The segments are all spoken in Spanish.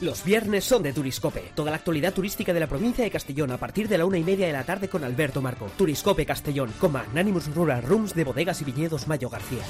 Los viernes son de Turiscope. Toda la actualidad turística de la provincia de Castellón a partir de la 1:30 de la tarde con Alberto Marco. Turiscope Castellón, con Magnanimous Rural Rooms de Bodegas y Viñedos Mayo García.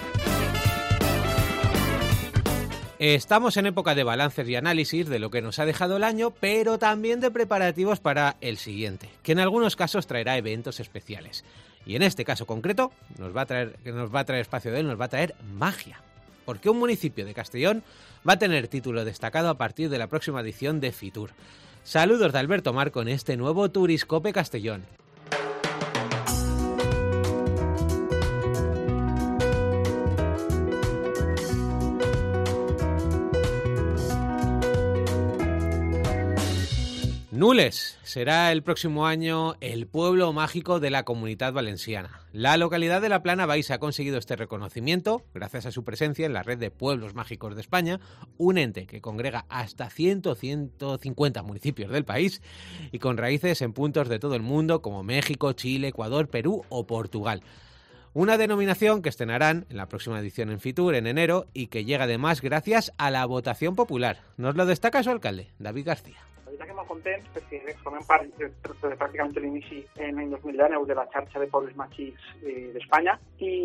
Estamos en época de balances y análisis de lo que nos ha dejado el año, pero también de preparativos para el siguiente, que en algunos casos traerá eventos especiales. Y en este caso concreto, nos va a traer espacio de él, nos va a traer magia. Porque un municipio de Castellón va a tener título destacado a partir de la próxima edición de Fitur. Saludos de Alberto Marco en este nuevo Turiscope Castellón. Nules será el próximo año el pueblo mágico de la Comunitat Valenciana. La localidad de La Plana Baixa ha conseguido este reconocimiento gracias a su presencia en la red de pueblos mágicos de España, un ente que congrega hasta 150 municipios del país y con raíces en puntos de todo el mundo como México, Chile, Ecuador, Perú o Portugal. Una denominación que estrenarán en la próxima edición en Fitur en enero y que llega además gràcies a la votación popular. Nos lo destaca su alcalde, David García. La veritat que molt contents perquè formem part de pràcticament l'inici en l'any 2019 de la xarxa de pobles màgics d'Espanya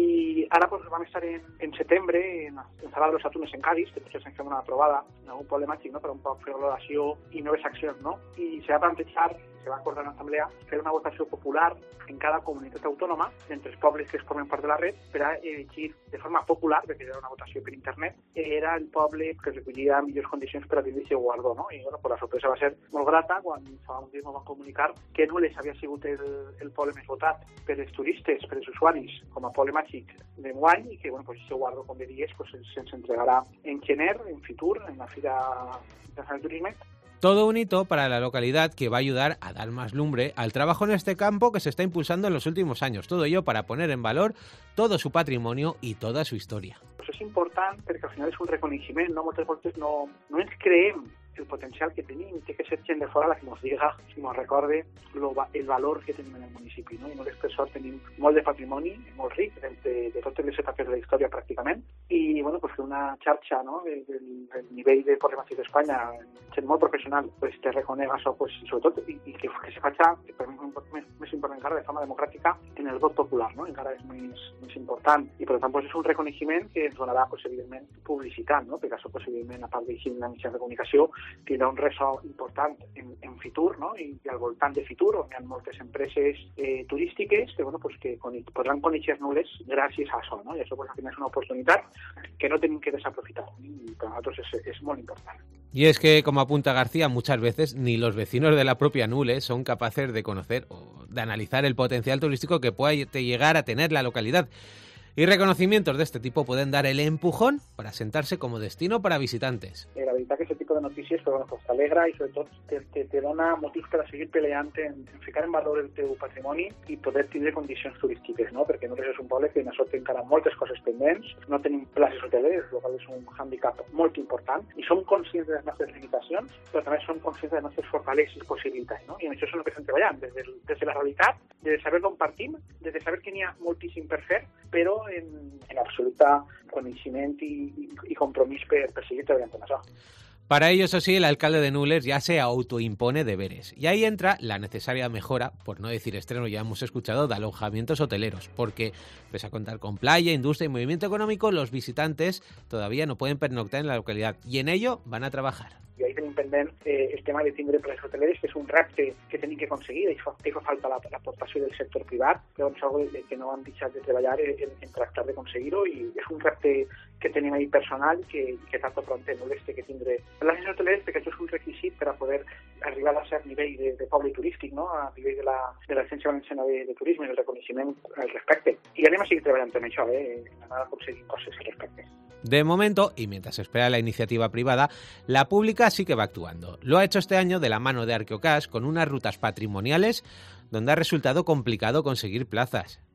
i ara pues, vam estar en setembre en Sala de los Atunes en Cádiz, que potser fem una trobada en algun poble màgic, no? Per un poc fer valoració i noves accions, no? I se va plantejar, se va acordar en l'assemblea, fer una votació popular en cada comunitat autònoma entre els pobles que es formen part de la red per a elegir de forma popular, perquè era una votació per internet, era el poble que recollia millors condicions per a tindre aquest guardó, no? I bueno, pues, la sorpresa va ser molt grata quan fa un temps van comunicar que Nules havia sigut el poble més votat per als turistes, per als usuaris, com a poble màgic d'enguany i que, bueno, pues, aquest guardó, com bé dies, pues, se'ns entregarà en gener, en Fitur, en la Fira Internacional de Turisme. Todo un hito para la localidad que va a ayudar a dar más lumbre al trabajo en este campo que se está impulsando en los últimos años. Todo ello para poner en valor todo su patrimonio y toda su historia. Pues és important perquè al final és un reconeixement, no? Moltes voltes no ens creem el potencial que tenim, té que ser gent de fora la que ens diga, si ens recorde el valor que tenim en el municipi, no? I no per sort tenim molt de patrimoni, molt ric, de totes les etapes de la història pràcticament, i bueno, pues, que una xarxa, no? del nivell de pobles màgics d'Espanya, gent molt professional, pues, te reconega això, pues, sobretot, i que se faci, per mi més important encara, de forma democràtica, en el vot popular, no? Encara és més important, i per tant pues, és un reconeixement que ens donarà, pues, evidentment, publicitat, no? Perquè això, pues, evidentment, a part d'eixir en la mitjana de comunicació, tindrà un ressò important en Fitur, no? I al voltant de Fitur, on hi ha moltes empreses turístiques que, bueno, pues, que podran conèixer Nules gràcies a això, no? I això pues, és una oportunitat que no tenim que desaprofitar, i per a nosaltres és molt important. Y es que, como apunta García, muchas veces ni los vecinos de la propia Nules son capaces de conocer o de analizar el potencial turístico que puede llegar a tener la localidad. Y reconocimientos de este tipo pueden dar el empujón para sentarse como destino para visitantes. La veritat que aquest tipus de notícies pues, t'alegra i sobretot te dona motius per a seguir peleant en ficar en valor el teu patrimoni i poder tindre condicions turístiques, no? Perquè Nules és un poble que en això té encara moltes coses pendents, no tenim places hoteleres, el qual és un handicap molt important, i som conscients de les nostres limitacions, però també som conscients de les nostres fortaleses i possibilitats, no? I en això és el que estem treballant, des de la realitat, des de saber d'on partim, des de saber que n'hi ha moltíssim per fer, però en absoluta coneixement i compromís per seguir treballant en això. Para ello, eso sí, el alcalde de Nules ya se autoimpone deberes. Y ahí entra la necesaria mejora, por no decir estreno, ya hemos escuchado, de alojamientos hoteleros. Porque, pese a contar con playa, industria y movimiento económico, los visitantes todavía no pueden pernoctar en la localidad. Y en ello van a trabajar. I ahí tenim pendent el tema de tindre places hoteleres, que és un repte que tenim que aconseguir, i fa falta l'aportació del sector privat, però és una cosa que no han deixat de treballar en tractar d'aconseguir-ho, i és un repte que tenim ahí personal que tant o pront Nules té que tindre places hoteleres, perquè això és un requisit per a poder arribar a cert nivell de poble turístic, no? A nivell de l'Agència Valenciana de Turisme, el reconeixement al respecte. I anem a seguir treballant en això, anar aconseguint coses al respecte. De momento, y mientras se espera la iniciativa privada, la pública sí que va actuando. Lo ha hecho este año de la mano de Arqueocash con unas rutas patrimoniales donde ha resultado complicado conseguir plazas.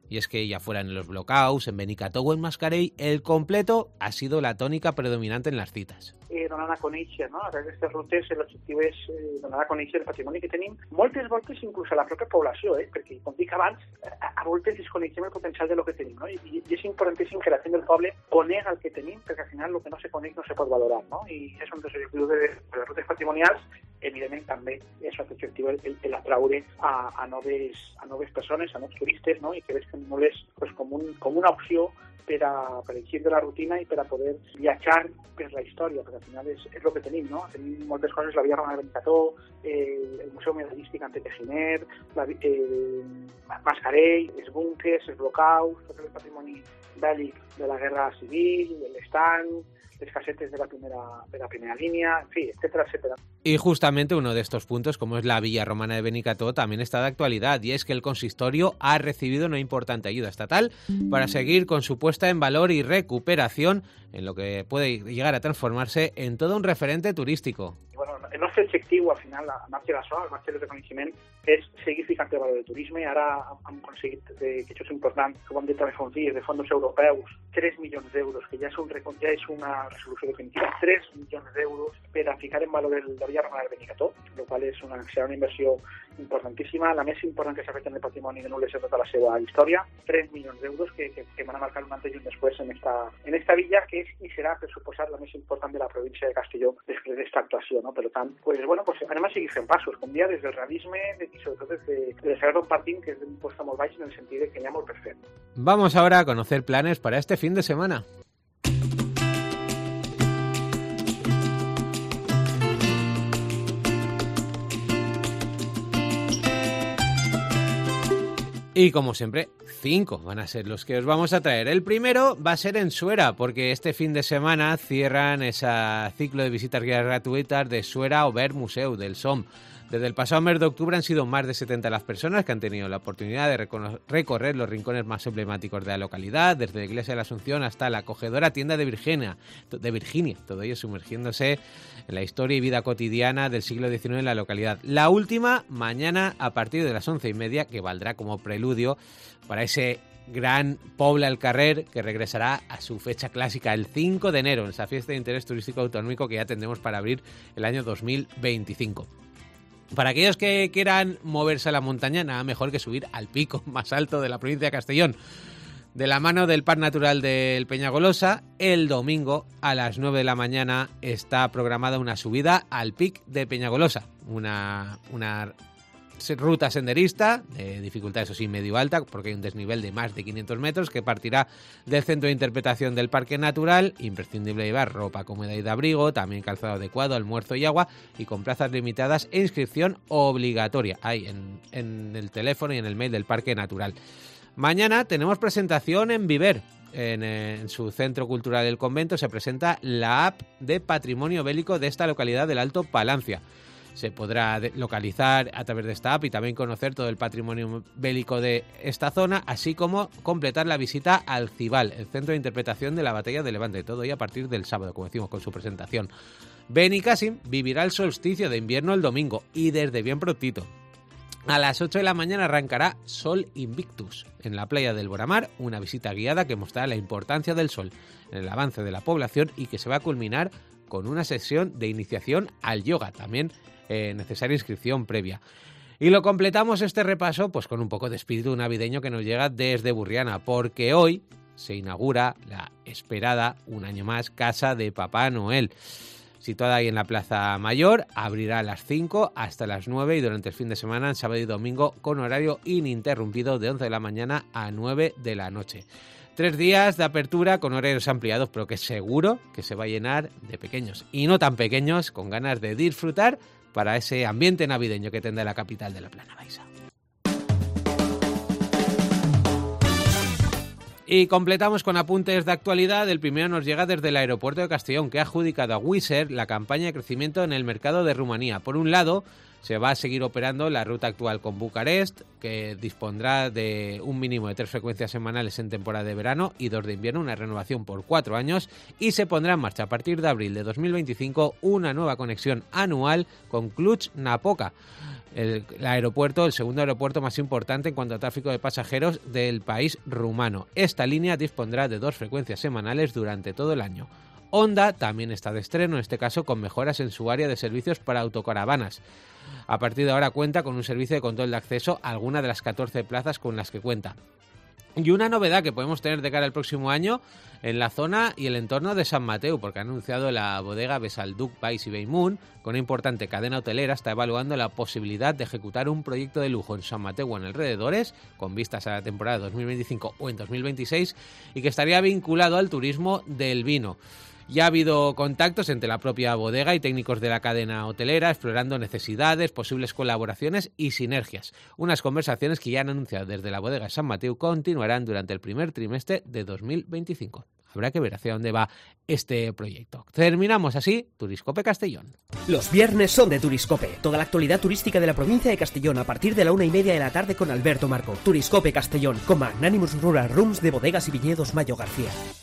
Y es que ya fuera en los Blockhaus, en Benicarló o en Mascarell, el completo ha sido la tónica predominante en las cites. Donar a conèixer, no? A través d'aquestes rutes l'objectiu és donar a conèixer el patrimoni que tenim. Moltes voltes inclús a la pròpia població, perquè com dic abans, a voltes desconeixem el potencial de lo que tenim, no? I és importantíssim que la gent del poble conega el que tenim, perquè al final el que no se coneix no se pot valorar, no? I és un dels objectius de les rutes patrimonials. Evidentment també és un objectiu l'atraure a noves persones, a nous turistes, no? I que veuen pues, com una opció per eixir de la rutina i per a poder viatjar per la història, perquè al final és el que tenim, no? Tenim moltes coses, la Via Romana de Benicarló, el Museu Medallístic Antepejiner, Mascarell, els búnkers, els Blockhaus, tot el patrimoni bèl·lic de la Guerra Civil, l'estany, les casetes de la primera línea, en fin, etcétera, etcétera. Y justamente uno de estos puntos, como es la Villa Romana de Benicarló, también está de actualidad, y es que el consistorio ha recibido una importante ayuda estatal para seguir con su puesta en valor y recuperación en lo que puede llegar a transformarse en todo un referente turístico. I, bueno, el nostre objectiu, al final, a marge d'això, al marge del reconeixement, és seguir ficant el valor del turisme. Ara hem aconseguit, que això és important, com hem dit també fa uns dies, de fons europeus, 3 milions d'euros, que ja és una resolució definitiva, 3 milions d'euros per a ficar en valor la Via Romana de Benicarló, el qual serà una inversió importantíssima, la més important que s'ha fet en el patrimoni de Nules de tota la seva història, 3 milions d'euros que van a marcar un antes i un després en esta villa, que és i serà, per suposat, la més important de la província de Castelló després d'esta actuació, no? Per tant, anem a seguir fent passos, com dia, des del realisme i sobretot des de saber on partim, que és d'un posta molt baix en el sentit que hi ha molt per fer. Vamos ahora a conocer planes para este fin de semana. Y como siempre, 5 van a ser los que os vamos a traer. El primero va a ser en Suera, porque este fin de semana cierran ese ciclo de visitas guiadas gratuitas de Suera Obert Museu del SOM. Desde el pasado mes de octubre han sido más de 70 las personas que han tenido la oportunidad de recorrer los rincones más emblemáticos de la localidad, desde la Iglesia de la Asunción hasta la acogedora tienda de Virginia, todo ello sumergiéndose en la historia y vida cotidiana del siglo XIX en la localidad. La última, mañana a partir de las 11:30, que valdrá como preludio para ese gran Pobla el Carrer, que regresará a su fecha clásica el 5 de enero, en esa fiesta de interés turístico autonómico que ya tendremos para abrir el año 2025. Para aquellos que quieran moverse a la montaña, nada mejor que subir al pico más alto de la provincia de Castellón. De la mano del Parque Natural del Peñagolosa, el domingo a las 9 de la mañana está programada una subida al Pic de Peñagolosa, una ruta senderista de dificultad, eso sí, medio alta, porque hay un desnivel de más de 500 metros que partirá del centro de interpretación del Parque Natural. Imprescindible llevar ropa cómoda y de abrigo, también calzado adecuado, almuerzo y agua, y con plazas limitadas e inscripción obligatoria. Hay en el teléfono y en el mail del Parque Natural. Mañana tenemos presentación en Viver. En su centro cultural del convento se presenta la app de patrimonio bélico de esta localidad del Alto Palancia. Se podrá localizar a través de esta app y también conocer todo el patrimonio bélico de esta zona, así como completar la visita al Cibal, el centro de interpretación de la batalla de Levante, todo ello a partir del sábado, como decimos, con su presentación. Benicàssim vivirá el solsticio de invierno el domingo y desde bien prontito. A las 8 de la mañana arrancará Sol Invictus en la playa del Boramar, una visita guiada que mostrará la importancia del sol en el avance de la población y que se va a culminar con una sesión de iniciación al yoga, también necesaria inscripción previa. Y lo completamos este repaso pues con un poco de espíritu navideño que nos llega desde Burriana, porque hoy se inaugura la esperada, un año más, Casa de Papá Noel. Situada ahí en la Plaza Mayor, abrirá a las 5 hasta las 9 y durante el fin de semana, sábado y domingo, con horario ininterrumpido de 11 de la mañana a 9 de la noche. 3 días de apertura con horarios ampliados, pero que seguro que se va a llenar de pequeños y no tan pequeños, con ganas de disfrutar para ese ambiente navideño que tendrá la capital de la Plana Baixa. Y completamos con apuntes de actualidad. El primero nos llega desde el aeropuerto de Castellón, que ha adjudicado a Wizz Air la campaña de crecimiento en el mercado de Rumanía. Por un lado, Se va a seguir operando la ruta actual con Bucarest, que dispondrá de un mínimo de 3 frecuencias semanales en temporada de verano y 2 de invierno, una renovación por 4 años, y se pondrá en marcha a partir de abril de 2025 una nueva conexión anual con Cluj-Napoca, el segundo aeropuerto más importante en cuanto a tráfico de pasajeros del país rumano. Esta línea dispondrá de 2 frecuencias semanales durante todo el año. Honda también está de estreno, en este caso con mejoras en su área de servicios para autocaravanas. A partir de ahora cuenta con un servicio de control de acceso a alguna de las 14 plazas con las que cuenta. Y una novedad que podemos tener de cara al próximo año en la zona y el entorno de Sant Mateu, porque ha anunciado la bodega Besalduc Valls i Bellmunt, con una importante cadena hotelera, está evaluando la posibilidad de ejecutar un proyecto de lujo en Sant Mateu o en alrededores, con vistas a la temporada 2025 o en 2026, y que estaría vinculado al turismo del vino. Ya ha habido contactos entre la propia bodega y técnicos de la cadena hotelera, explorando necesidades, posibles colaboraciones y sinergias. Unas conversaciones que ya han anunciado desde la bodega de Sant Mateu continuarán durante el primer trimestre de 2025. Habrá que ver hacia dónde va este proyecto. Terminamos así Turiscope Castellón. Los viernes son de Turiscope. Toda la actualidad turística de la provincia de Castellón a partir de la 1:30 de la tarde con Alberto Marco. Turiscope Castellón, con Magnanimous Rural Rooms de Bodegas y Viñedos Mayo García.